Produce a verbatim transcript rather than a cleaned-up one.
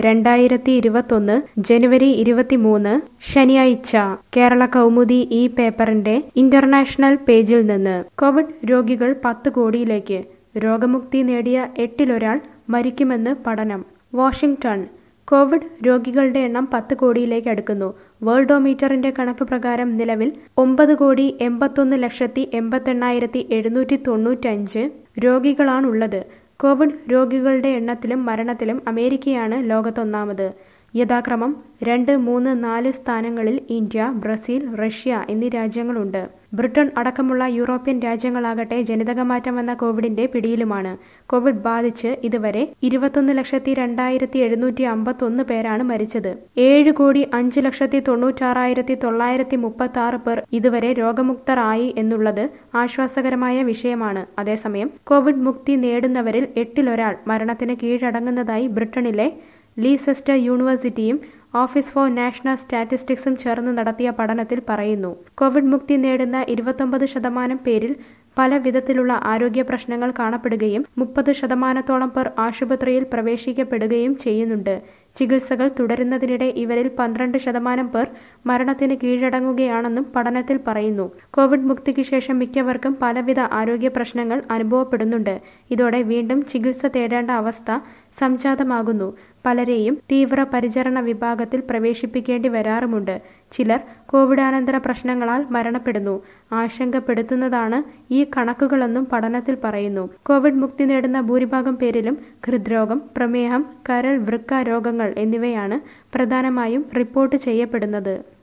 രണ്ടായിരത്തി ഇരുപത്തൊന്ന് ജനുവരി ഇരുപത്തിമൂന്ന് ശനിയാഴ്ച കേരള കൗമുദി ഈ പേപ്പറിന്റെ ഇന്റർനാഷണൽ പേജിൽ നിന്ന് കോവിഡ് രോഗികൾ പത്ത് കോടിയിലേക്ക് രോഗമുക്തി നേടിയ എട്ടിലൊരാൾ മരിക്കുമെന്ന് പഠനം. വാഷിംഗ്ടൺ. കോവിഡ് രോഗികളുടെ എണ്ണം പത്ത് കോടിയിലേക്ക് അടുക്കുന്നു. വേൾഡോമീറ്ററിന്റെ കണക്ക് പ്രകാരം നിലവിൽ ഒമ്പത് കോടി എൺപത്തൊന്ന് ലക്ഷത്തി എൺപത്തെണ്ണായിരത്തി എഴുന്നൂറ്റി തൊണ്ണൂറ്റഞ്ച് രോഗികളാണുള്ളത്. കോവിഡ് രോഗികളുടെ എണ്ണത്തിലും മരണത്തിലും അമേരിക്കയാണ് ലോകത്തൊന്നാമത്. യഥാക്രമം രണ്ട്, മൂന്ന്, നാല് സ്ഥാനങ്ങളിൽ ഇന്ത്യ, ബ്രസീൽ, റഷ്യ എന്നീ രാജ്യങ്ങളുണ്ട്. ബ്രിട്ടൻ അടക്കമുള്ള യൂറോപ്യൻ രാജ്യങ്ങളാകട്ടെ ജനിതകമാറ്റം വന്ന കോവിഡിന്റെ പിടിയിലുമാണ്. കോവിഡ് ബാധിച്ച് ഇതുവരെ ഇരുപത്തൊന്ന് ലക്ഷത്തി രണ്ടായിരത്തി എഴുന്നൂറ്റി അമ്പത്തൊന്ന് പേരാണ് മരിച്ചത്. ഏഴ് കോടി അഞ്ച് ലക്ഷത്തി തൊണ്ണൂറ്റാറായിരത്തി തൊള്ളായിരത്തി മുപ്പത്തി ആറ് പേർ ഇതുവരെ രോഗമുക്തർ ആയി എന്നുള്ളത് ആശ്വാസകരമായ വിഷയമാണ്. അതേസമയം കോവിഡ് മുക്തി നേടുന്നവരിൽ എട്ടിലൊരാൾ മരണത്തിന് കീഴടങ്ങുന്നതായി ബ്രിട്ടനിലെ ലീസെസ്റ്റർ യൂണിവേഴ്സിറ്റിയും ഓഫീസ് ഫോർ നാഷണൽ സ്റ്റാറ്റിസ്റ്റിക്സും ചേർന്ന് നടത്തിയ പഠനത്തിൽ പറയുന്നു. കോവിഡ് മുക്തി നേടുന്ന ഇരുപത്തൊമ്പത് ശതമാനം പേരിൽ പല വിധത്തിലുള്ള ആരോഗ്യ പ്രശ്നങ്ങൾ കാണപ്പെടുകയും മുപ്പത് ശതമാനത്തോളം പേർ ആശുപത്രിയിൽ പ്രവേശിക്കപ്പെടുകയും ചെയ്യുന്നുണ്ട്. ചികിത്സകൾ തുടരുന്നതിനിടെ ഇവരിൽ പന്ത്രണ്ട് ശതമാനം പേർ മരണത്തിന് കീഴടങ്ങുകയാണെന്നും പഠനത്തിൽ പറയുന്നു. കോവിഡ് മുക്തിക്ക് ശേഷം മിക്കവർക്കും പലവിധ ആരോഗ്യ പ്രശ്നങ്ങൾ അനുഭവപ്പെടുന്നുണ്ട്. ഇതോടെ വീണ്ടും ചികിത്സ തേടേണ്ട അവസ്ഥ സംജാതമാകുന്നു. പലരെയും തീവ്ര പരിചരണ വിഭാഗത്തിൽ പ്രവേശിപ്പിക്കേണ്ടി വരാറുമുണ്ട്. ചിലർ കോവിഡാനന്തര പ്രശ്നങ്ങളാൽ മരണപ്പെടുന്നു. ആശങ്കപ്പെടുത്തുന്നതാണ് ഈ കണക്കുകളെന്നും പഠനത്തിൽ പറയുന്നു. കോവിഡ് മുക്തി നേടുന്ന ഭൂരിഭാഗം പേരിലും ഹൃദ്രോഗം, പ്രമേഹം, കരൾ, വൃക്ക രോഗങ്ങൾ എന്നിവയാണ് പ്രധാനമായും റിപ്പോർട്ട് ചെയ്യപ്പെടുന്നത്.